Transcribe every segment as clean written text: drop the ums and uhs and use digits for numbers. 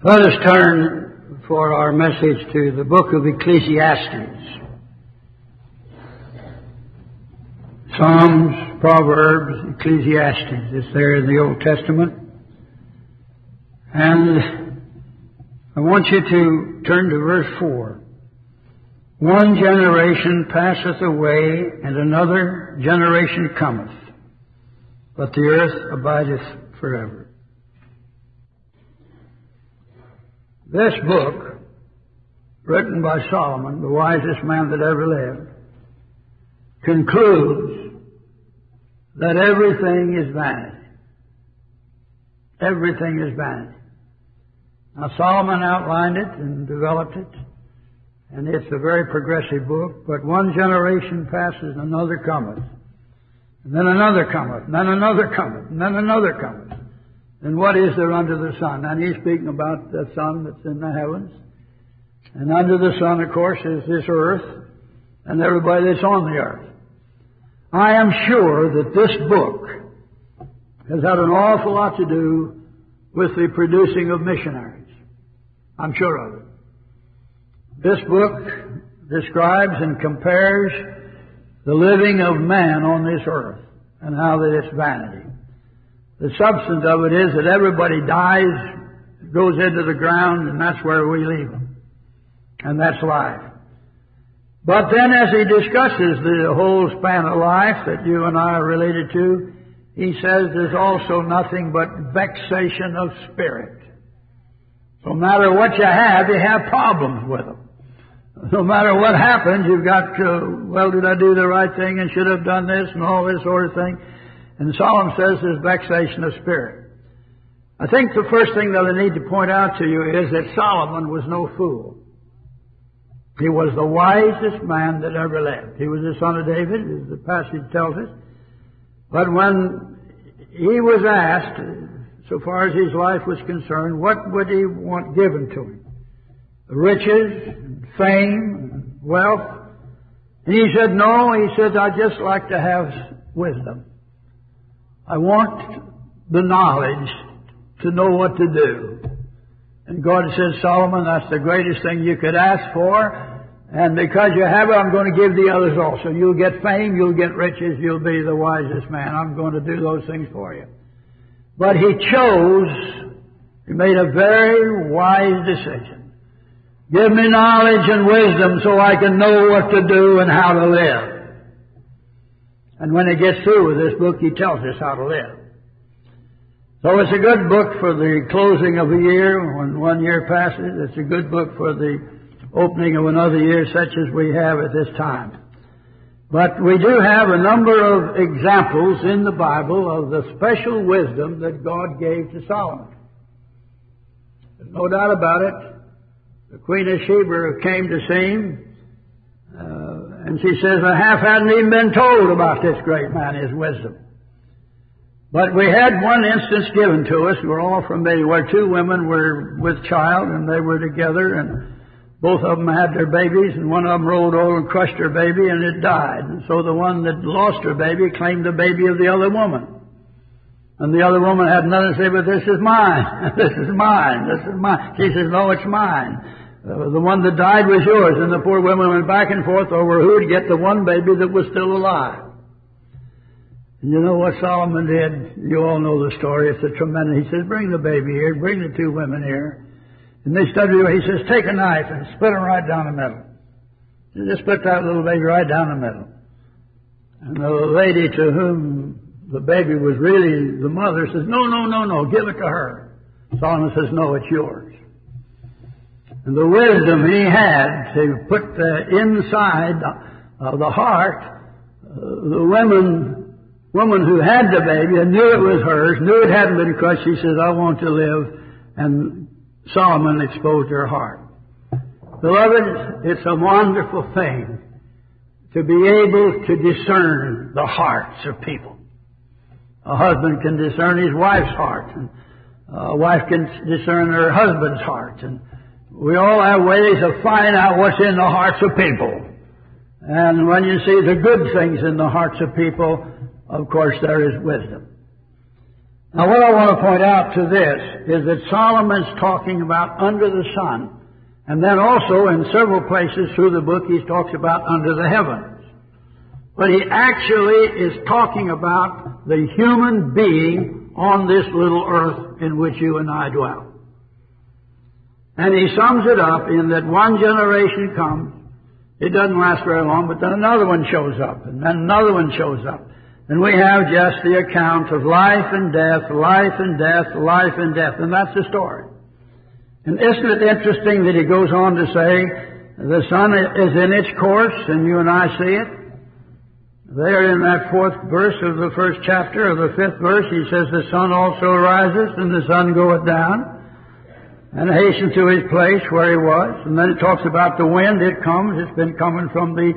Let us turn for our message to the book of Ecclesiastes. Psalms, Proverbs, Ecclesiastes. It's there in the Old Testament. And I want you to turn to verse 4. One generation passeth away, and another generation cometh, but the earth abideth forever. This book, written by Solomon, the wisest man that ever lived, concludes that everything is vanity. Everything is vanity. Now, Solomon outlined it and developed it, and it's a very progressive book, but one generation passes and another cometh, and then another cometh, and then another cometh, and then another cometh. And what is there under the sun? And he's speaking about the sun that's in the heavens. And under the sun, of course, is this earth and everybody that's on the earth. I am sure that this book has had an awful lot to do with the producing of missionaries. I'm sure of it. This book describes and compares the living of man on this earth and how that it's vanity. The substance of it is that everybody dies, goes into the ground, and that's where we leave them. And that's life. But then as he discusses the whole span of life that you and I are related to, he says there's also nothing but vexation of spirit. No matter what you have problems with them. No matter what happens, you've got to, well, did I do the right thing and should have done this and all this sort of thing. And Solomon says there's vexation of spirit. I think the first thing that I need to point out to you is that Solomon was no fool. He was the wisest man that ever lived. He was the son of David, as the passage tells us. But when he was asked, so far as his life was concerned, what would he want given to him? Riches, and fame, and wealth. And he said, no, he said, I'd just like to have wisdom. I want the knowledge to know what to do. And God said, Solomon, that's the greatest thing you could ask for. And because you have it, I'm going to give the others also. You'll get fame, you'll get riches, you'll be the wisest man. I'm going to do those things for you. But he made a very wise decision. Give me knowledge and wisdom so I can know what to do and how to live. And when he gets through with this book, he tells us how to live. So it's a good book for the closing of a year. When 1 year passes, it's a good book for the opening of another year, such as we have at this time. But we do have a number of examples in the Bible of the special wisdom that God gave to Solomon. There's no doubt about it. The Queen of Sheba came to see him. And she says, I hadn't even been told about this great man, his wisdom. But we had one instance given to us, we're all familiar, where two women were with child and they were together and both of them had their babies and one of them rolled over and crushed her baby and it died. And so the one that lost her baby claimed the baby of the other woman. And the other woman had nothing to say, but this is mine, this is mine, this is mine. She says, no, it's mine. The one that died was yours. And the poor women went back and forth over who would get the one baby that was still alive. And you know what Solomon did? You all know the story. It's a tremendous. He says, bring the baby here. Bring the two women here. And they stood there. He says, take a knife and split them right down the middle. And just split that little baby right down the middle. And the lady to whom the baby was really the mother says, no, give it to her. Solomon says, no, it's yours. And the wisdom he had to put inside of the heart, the woman who had the baby and knew it was hers, knew it hadn't been crushed, she says, I want to live. And Solomon exposed her heart. Beloved, it's a wonderful thing to be able to discern the hearts of people. A husband can discern his wife's heart, and a wife can discern her husband's heart, and we all have ways of finding out what's in the hearts of people. And when you see the good things in the hearts of people, of course there is wisdom. Now what I want to point out to this is that Solomon's talking about under the sun. And then also in several places through the book he talks about under the heavens. But he actually is talking about the human being on this little earth in which you and I dwell. And he sums it up in that one generation comes. It doesn't last very long, but then another one shows up, and then another one shows up. And we have just the account of life and death, life and death, life and death. And that's the story. And isn't it interesting that he goes on to say, the sun is in its course, and you and I see it? There in that 4th verse of the 1st chapter, of the 5th verse, he says, the sun also rises, and the sun goeth down, and hastens to his place where he was. And then it talks about the wind. It comes. It's been coming from the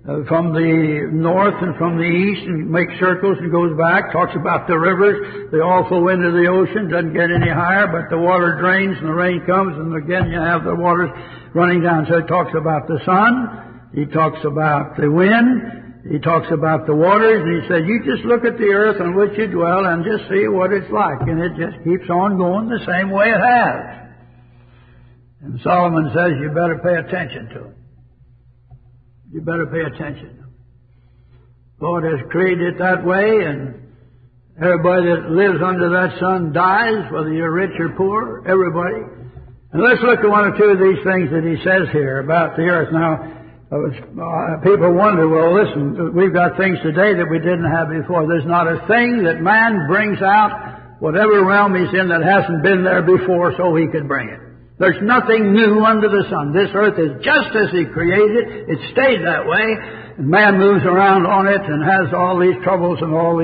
north and from the east, and makes circles and goes back. Talks about the rivers. They all flow into the ocean. Doesn't get any higher, but the water drains and the rain comes, and again you have the waters running down. So it talks about the sun. He talks about the wind. He talks about the waters, and he said, you just look at the earth on which you dwell and just see what it's like. And it just keeps on going the same way it has. And Solomon says you better pay attention to it. You better pay attention. God has created it that way, and everybody that lives under that sun dies, whether you're rich or poor, everybody. And let's look at one or two of these things that he says here about the earth. Now, people wonder, well, listen, we've got things today that we didn't have before. There's not a thing that man brings out, whatever realm he's in, that hasn't been there before, so he could bring it. There's nothing new under the sun. This earth is just as he created it. It stayed that way. And man moves around on it and has all these troubles and all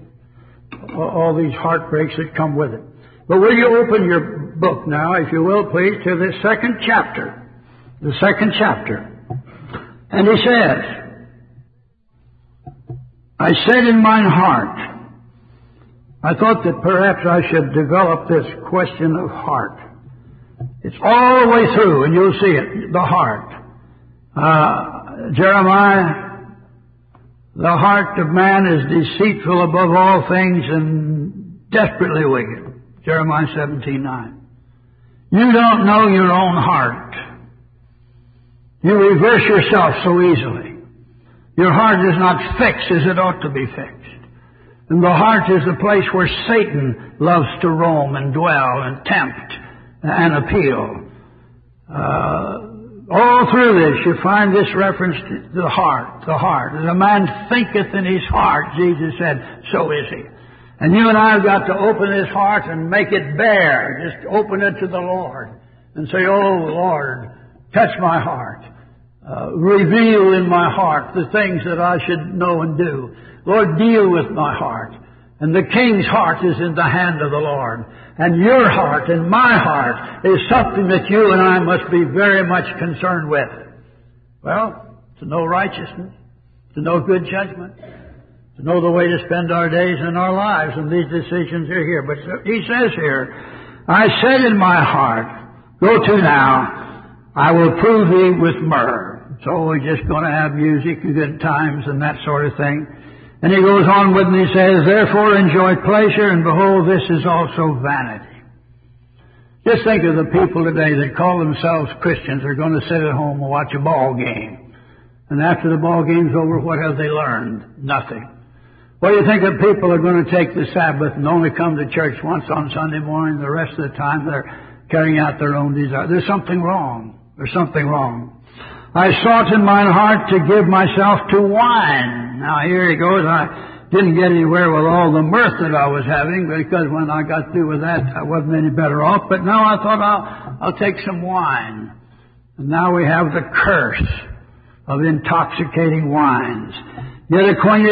these heartbreaks that come with it. But will you open your book now, if you will, please, to the 2nd chapter. The 2nd chapter. And he says, I said in mine heart, I thought that perhaps I should develop this question of heart. It's all the way through, and you'll see it, the heart. Jeremiah, the heart of man is deceitful above all things and desperately wicked. Jeremiah 17:9. You don't know your own heart. You reverse yourself so easily. Your heart is not fixed as it ought to be fixed. And the heart is the place where Satan loves to roam and dwell and tempt and appeal. All through this, you find this reference to the heart, the heart. As a man thinketh in his heart, Jesus said, so is he. And you and I have got to open his heart and make it bare. Just open it to the Lord and say, oh, Lord, touch my heart. Reveal in my heart the things that I should know and do. Lord, deal with my heart. And the king's heart is in the hand of the Lord. And your heart and my heart is something that you and I must be very much concerned with. Well, to know righteousness, to know good judgment, to know the way to spend our days and our lives, and these decisions are here. But he says here, I said in my heart, go to now, I will prove thee with myrrh. So we're just going to have music and good times and that sort of thing. And he goes on with and he says, therefore enjoy pleasure, and behold, this is also vanity. Just think of the people today that call themselves Christians are going to sit at home and watch a ball game. And after the ball game's over, what have they learned? Nothing. What do you think of people are going to take the Sabbath and only come to church once on Sunday morning? The rest of the time they're carrying out their own desire. There's something wrong. There's something wrong. I sought in mine heart to give myself to wine. Now here he goes. I didn't get anywhere with all the mirth that I was having, because when I got through with that, I wasn't any better off. But now I thought I'll take some wine. And now we have the curse of intoxicating wines. Yet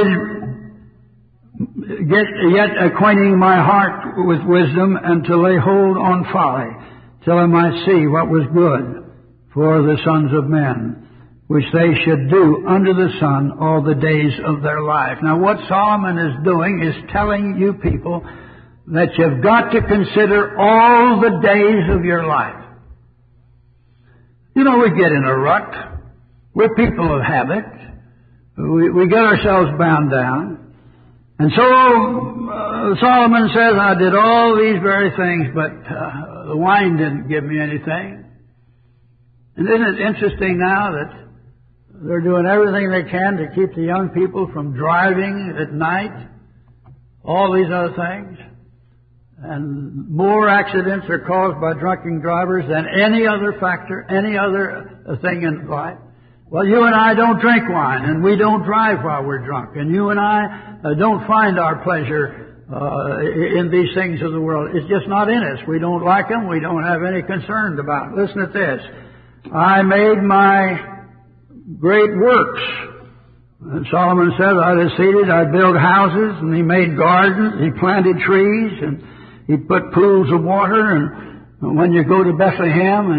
acquainting my heart with wisdom, and to lay hold on folly, till I might see what was good for the sons of men, which they should do under the sun all the days of their life. Now what Solomon is doing is telling you people that you've got to consider all the days of your life. You know, we get in a rut. We're people of habit. We get ourselves bound down. And so Solomon says, I did all these very things, but the wine didn't give me anything. And isn't it interesting now that they're doing everything they can to keep the young people from driving at night? All these other things. And more accidents are caused by drunken drivers than any other factor, any other thing in life. Well, you and I don't drink wine, and we don't drive while we're drunk. And you and I don't find our pleasure in these things of the world. It's just not in us. We don't like them. We don't have any concern about it. Listen to this. I made my great works. And Solomon said, I was seated, I built houses, and he made gardens, he planted trees, and he put pools of water. And when you go to Bethlehem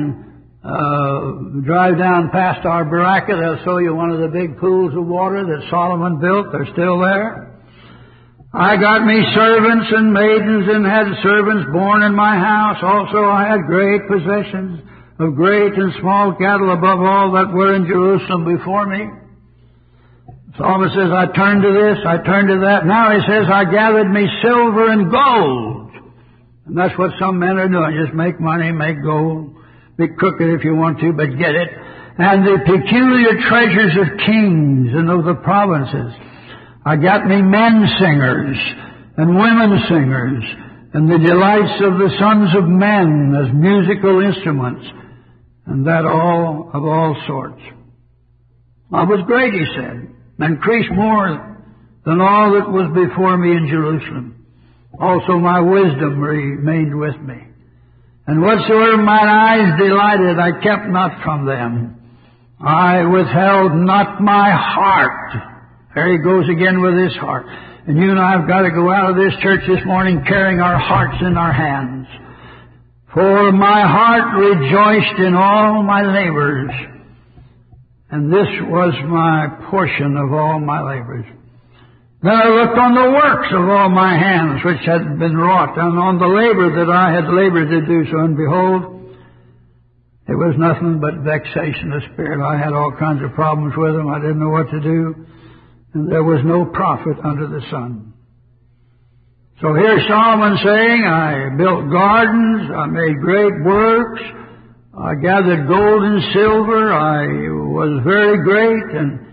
and drive down past our baraka, they'll show you one of the big pools of water that Solomon built. They're still there. I got me servants and maidens and had servants born in my house. Also I had great possessions of great and small cattle above all that were in Jerusalem before me. Solomon says, I turned to this, I turned to that. Now he says, I gathered me silver and gold. And that's what some men are doing. Just make money, make gold. Be crooked if you want to, but get it. And the peculiar treasures of kings and of the provinces. I got me men singers and women singers and the delights of the sons of men as musical instruments, and that all of all sorts. I was great, he said, increased more than all that was before me in Jerusalem. Also my wisdom remained with me. And whatsoever mine eyes delighted, I kept not from them. I withheld not my heart. There he goes again with his heart. And you and I have got to go out of this church this morning carrying our hearts in our hands. For my heart rejoiced in all my labors, and this was my portion of all my labors. Then I looked on the works of all my hands which had been wrought, and on the labor that I had labored to do so, and behold, it was nothing but vexation of spirit. I had all kinds of problems with them. I didn't know what to do, and there was no profit under the sun. So here's Solomon saying, I built gardens, I made great works, I gathered gold and silver, I was very great, and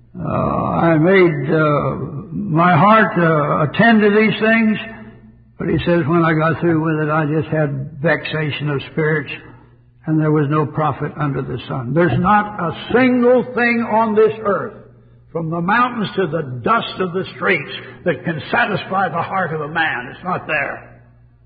I made my heart attend to these things. But he says, when I got through with it, I just had vexation of spirits, and there was no profit under the sun. There's not a single thing on this earth, from the mountains to the dust of the streets, that can satisfy the heart of a man. It's not there.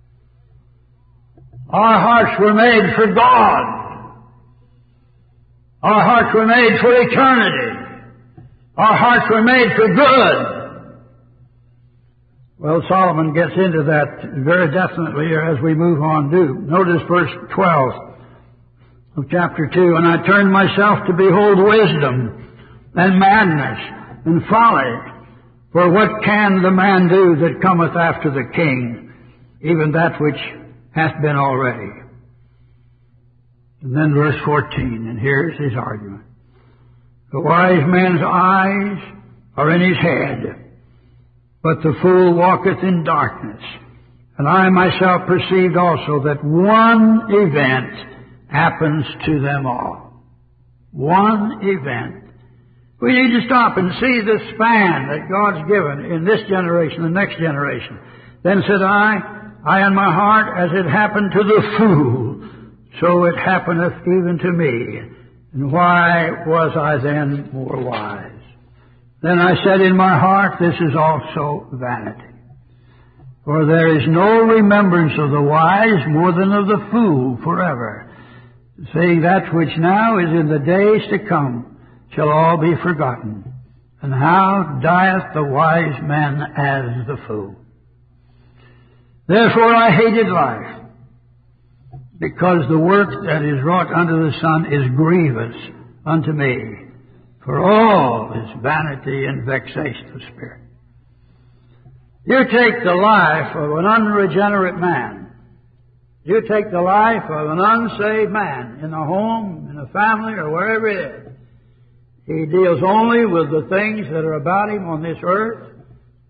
Our hearts were made for God. Our hearts were made for eternity. Our hearts were made for good. Well, Solomon gets into that very definitely as we move on. Notice verse 12 of chapter 2. And I turned myself to behold wisdom and madness and folly. For what can the man do that cometh after the king, even that which hath been already? And then verse 14, and here's his argument. The wise man's eyes are in his head, but the fool walketh in darkness. And I myself perceived also that one event happens to them all. One event. We need to stop and see the span that God's given in this generation, the next generation. Then said I in my heart, as it happened to the fool, so it happeneth even to me. And why was I then more wise? Then I said in my heart, this is also vanity. For there is no remembrance of the wise more than of the fool forever. Saying that which now is in the days to come shall all be forgotten. And how dieth the wise man as the fool? Therefore I hated life, because the work that is wrought under the sun is grievous unto me. For all is vanity and vexation of spirit. You take the life of an unregenerate man. You take the life of an unsaved man in a home, in a family, or wherever it is. He deals only with the things that are about him on this earth.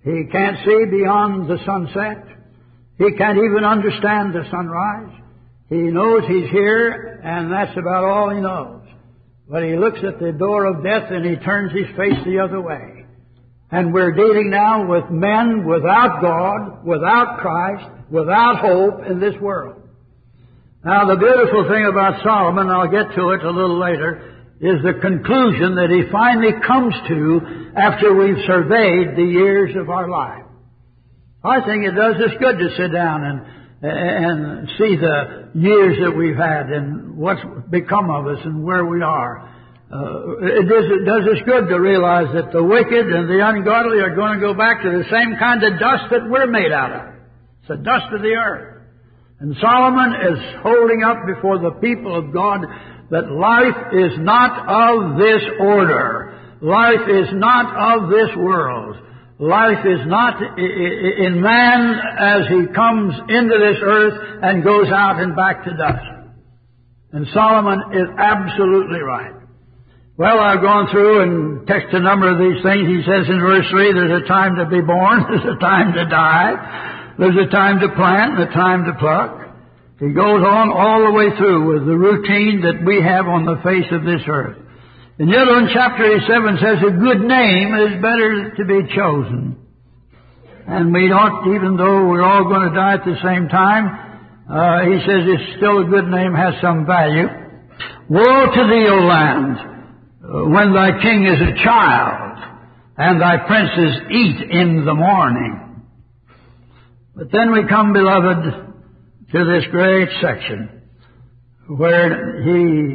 He can't see beyond the sunset. He can't even understand the sunrise. He knows he's here, and that's about all he knows. But he looks at the door of death and he turns his face the other way. And we're dealing now with men without God, without Christ, without hope in this world. Now, the beautiful thing about Solomon, I'll get to it a little later, is the conclusion that he finally comes to after we've surveyed the years of our life. I think it does us good to sit down and see the years that we've had and what's become of us and where we are. It does us good to realize that the wicked and the ungodly are going to go back to the same kind of dust that we're made out of. It's the dust of the earth. And Solomon is holding up before the people of God that life is not of this order. Life is not of this world. Life is not in man as he comes into this earth and goes out and back to dust. And Solomon is absolutely right. Well, I've gone through and texted a number of these things. He says in verse 3, there's a time to be born, there's a time to die, there's a time to plant and a time to pluck. He goes on all the way through with the routine that we have on the face of this earth. And yet in chapter 7 says a good name is better to be chosen. And we don't, even though we're all going to die at the same time, he says it's still a good name, has some value. Woe to thee, O land, when thy king is a child, and thy princes eat in the morning. But then we come, beloved, to this great section where he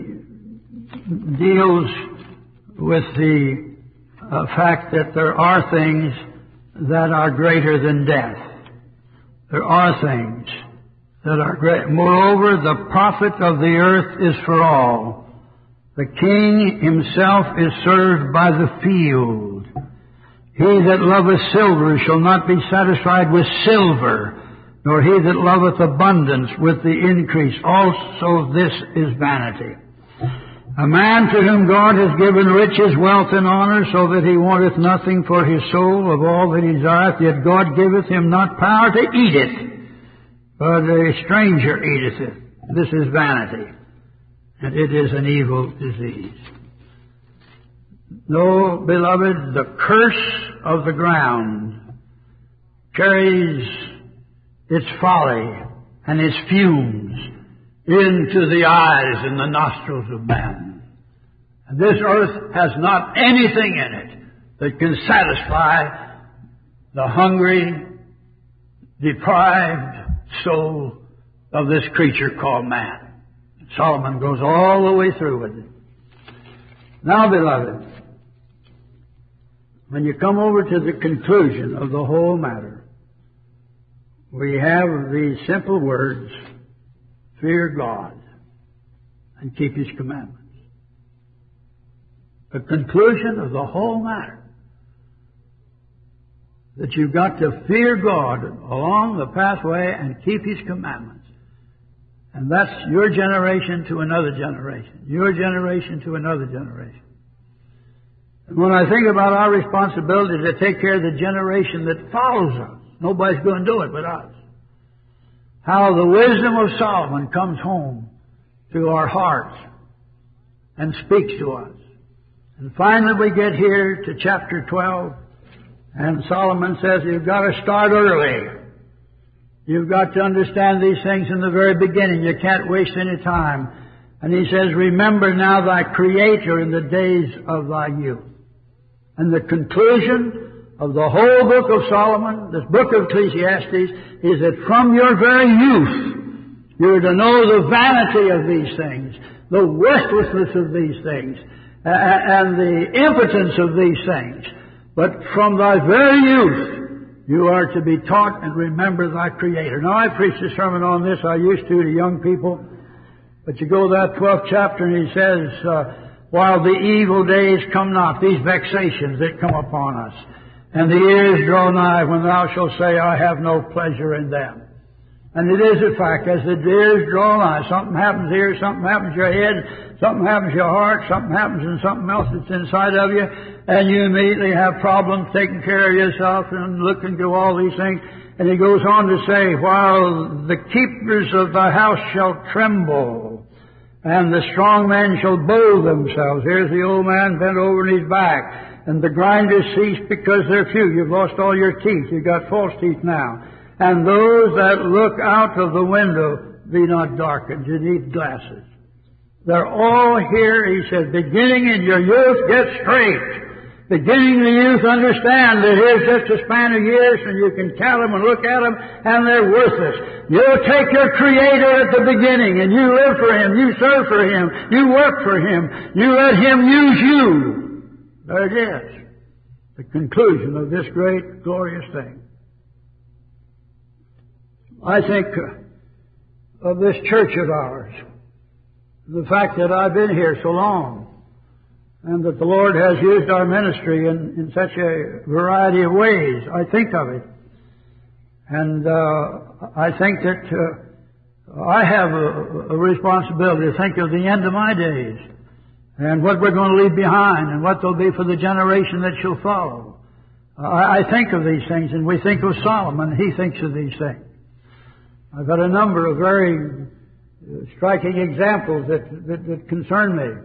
deals with the fact that there are things that are greater than death. There are things that are great. Moreover, the profit of the earth is for all. The king himself is served by the field. He that loveth silver shall not be satisfied with silver, nor he that loveth abundance with the increase. Also this is vanity. A man to whom God has given riches, wealth, and honor, so that he wanteth nothing for his soul of all that he desireth, yet God giveth him not power to eat it, but a stranger eateth it. This is vanity, and it is an evil disease. No, beloved, the curse of the ground carries its folly and its fumes into the eyes and the nostrils of man. And this earth has not anything in it that can satisfy the hungry, deprived soul of this creature called man. Solomon goes all the way through with it. Now, beloved, when you come over to the conclusion of the whole matter, we have these simple words: fear God and keep His commandments. The conclusion of the whole matter, that you've got to fear God along the pathway and keep His commandments. And that's your generation to another generation, your generation to another generation. And when I think about our responsibility to take care of the generation that follows us, nobody's going to do it but us. How the wisdom of Solomon comes home to our hearts and speaks to us. And finally we get here to chapter 12, and Solomon says you've got to start early. You've got to understand these things in the very beginning. You can't waste any time. And he says, remember now thy Creator in the days of thy youth. And the conclusion of the whole book of Solomon, this book of Ecclesiastes, is that from your very youth, you're to know the vanity of these things, the worthlessness of these things, and the impotence of these things. But from thy very youth, you are to be taught and remember thy Creator. Now, I preached a sermon on this, I used to young people. But you go to that 12th chapter and he says, while the evil days come not, these vexations that come upon us, and the years draw nigh when thou shalt say, I have no pleasure in them. And it is a fact, as the deers draw nigh, something happens here, something happens to your head, something happens to your heart, something happens in something else that's inside of you, and you immediately have problems taking care of yourself and looking to all these things. And he goes on to say, while the keepers of the house shall tremble, and the strong men shall bow themselves. Here's the old man bent over on his back. And the grinders cease because they're few. You've lost all your teeth. You've got false teeth now. And those that look out of the window be not darkened. You need glasses. They're all here, he says, beginning in your youth, get straight. Beginning the youth, understand that here's just a span of years and you can count them and look at them and they're worthless. You take your Creator at the beginning and you live for Him, you serve for Him, you work for Him, you let Him use you. There it is. The conclusion of this great, glorious thing. I think of this church of ours, the fact that I've been here so long, and that the Lord has used our ministry in such a variety of ways. I think of it. And I think that I have a responsibility to think of the end of my days and what we're going to leave behind and what there'll be for the generation that shall follow. I think of these things, and we think of Solomon. He thinks of these things. I've got a number of very striking examples that concern me.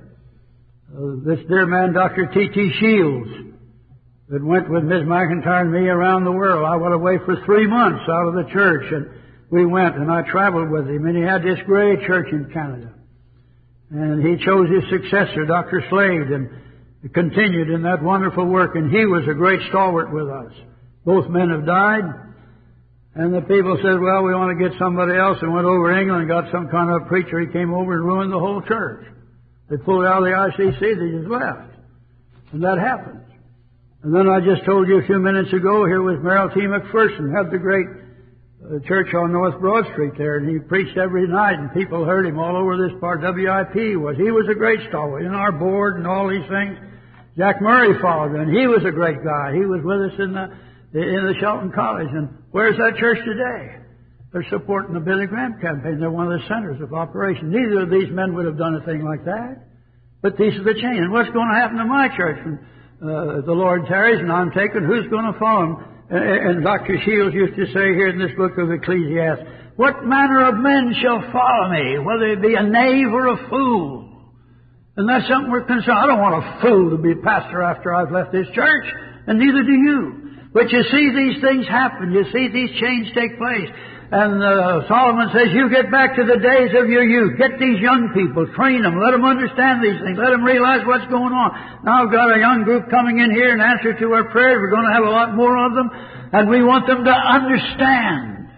This dear man, Dr. T.T. Shields, that went with Ms. McIntyre and me around the world. I went away for 3 months out of the church, and we went, and I traveled with him, and he had this great church in Canada. And he chose his successor, Dr. Slade, and continued in that wonderful work, and he was a great stalwart with us. Both men have died, and the people said, well, we want to get somebody else, and went over to England and got some kind of preacher. He came over and ruined the whole church. They pulled out of the ICC, they just left. And that happened. And then I just told you a few minutes ago, here was Merrill T. McPherson, had the great church on North Broad Street there, and he preached every night, and people heard him all over this part. WIP he was a great stalwart in our board and all these things. Jack Murray followed him, and he was a great guy. He was with us in the Shelton College. And where's that church today? They're supporting the Billy Graham campaign. They're one of the centers of operation. Neither of these men would have done a thing like that. But these are the change. And what's going to happen to my church when the Lord tarries and I'm taken? Who's going to follow him? And Dr. Shields used to say here in this book of Ecclesiastes, what manner of men shall follow me, whether it be a knave or a fool? And that's something we're concerned. I don't want a fool to be pastor after I've left this church, and neither do you. But you see these things happen. You see these changes take place. And Solomon says, you get back to the days of your youth. Get these young people, train them, let them understand these things, let them realize what's going on. Now I've got a young group coming in here in answer to our prayers. We're going to have a lot more of them, and we want them to understand.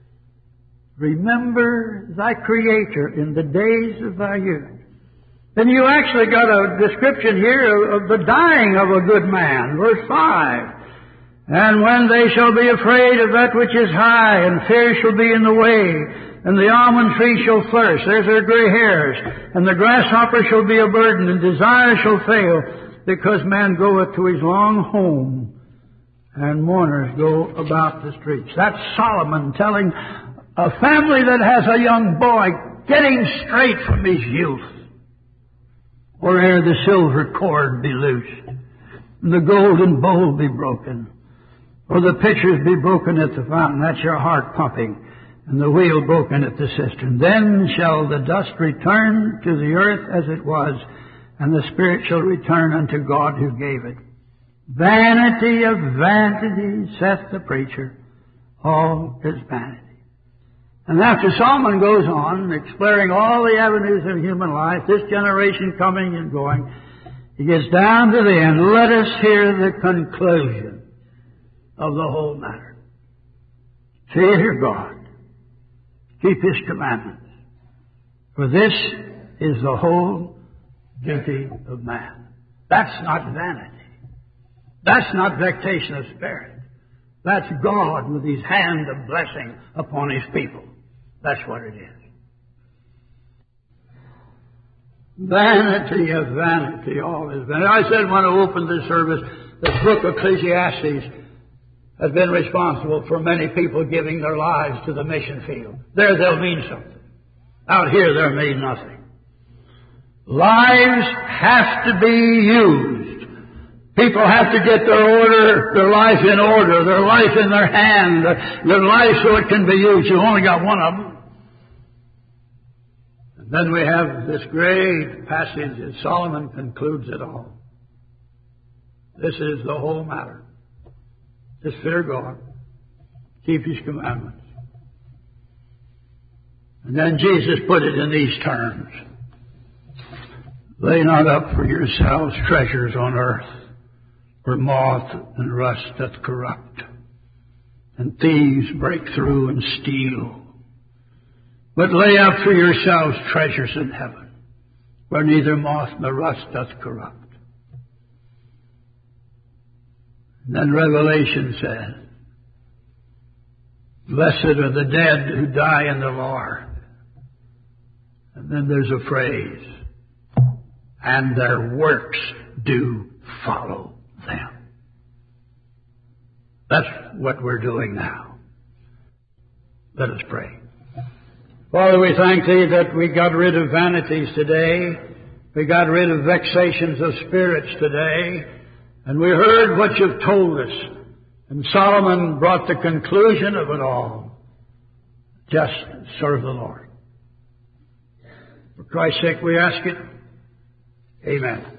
Remember thy Creator in the days of thy youth. Then you actually got a description here of the dying of a good man. Verse 5. And when they shall be afraid of that which is high, and fear shall be in the way, and the almond tree shall flourish, there's their gray hairs, and the grasshopper shall be a burden, and desire shall fail, because man goeth to his long home, and mourners go about the streets. That's Solomon telling a family that has a young boy, get him straight from his youth, or ere the silver cord be loosed, and the golden bowl be broken, or the pitchers be broken at the fountain, that's your heart pumping, and the wheel broken at the cistern. Then shall the dust return to the earth as it was, and the spirit shall return unto God who gave it. Vanity of vanity, saith the preacher, all is vanity. And after Solomon goes on, exploring all the avenues of human life, this generation coming and going, he gets down to the end. Let us hear the conclusion of the whole matter. Fear God. Keep His commandments. For this is the whole duty of man. That's not vanity. That's not vexation of spirit. That's God with His hand of blessing upon His people. That's what it is. Vanity of vanity, all is vanity. I said when I opened this service, the book of Ecclesiastes has been responsible for many people giving their lives to the mission field. There they'll mean something. Out here they'll mean nothing. Lives have to be used. People have to get their life in order, their life in their hand, their life so it can be used. You've only got one of them. And then we have this great passage that Solomon concludes it all. This is the whole matter. Just fear God. Keep His commandments. And then Jesus put it in these terms. Lay not up for yourselves treasures on earth, where moth and rust doth corrupt, and thieves break through and steal. But lay up for yourselves treasures in heaven, where neither moth nor rust doth corrupt. And then Revelation says, blessed are the dead who die in the Lord. And then there's a phrase, and their works do follow them. That's what we're doing now. Let us pray. Father, we thank Thee that we got rid of vanities today. We got rid of vexations of spirits today. And we heard what You've told us. And Solomon brought the conclusion of it all. Just serve the Lord. For Christ's sake we ask it. Amen.